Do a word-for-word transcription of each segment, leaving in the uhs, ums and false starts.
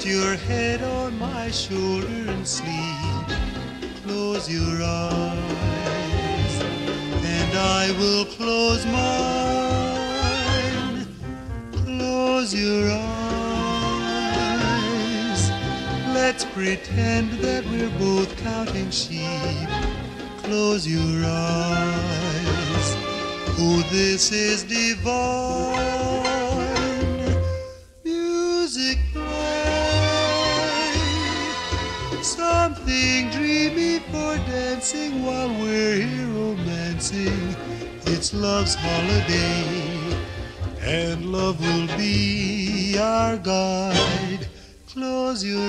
your head on my shoulder and sleep. Close your eyes, and I will close mine. Close your eyes. Let's pretend that we're both counting sheep. Close your eyes. Oh, this is divine. Music play, something dreamy for dancing while we're here romancing. It's love's holiday, and love will be our guide. Close your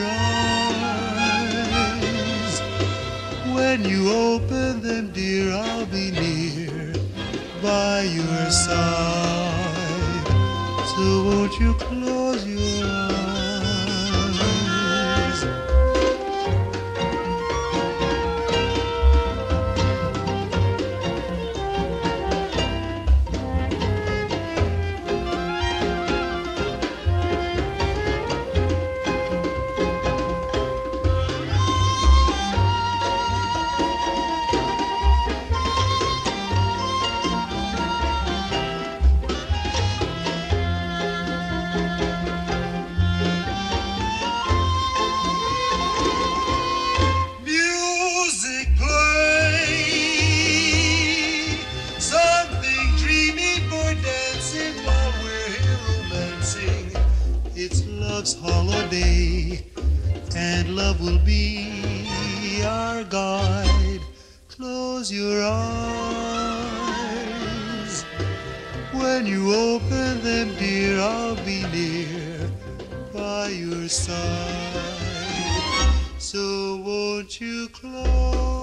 eyes. When you open them, dear, I'll be near by your side. So won't you close your eyes? It's love's holiday, and love will be our guide. Close your eyes. When you open them, dear, I'll be near by your side. So won't you close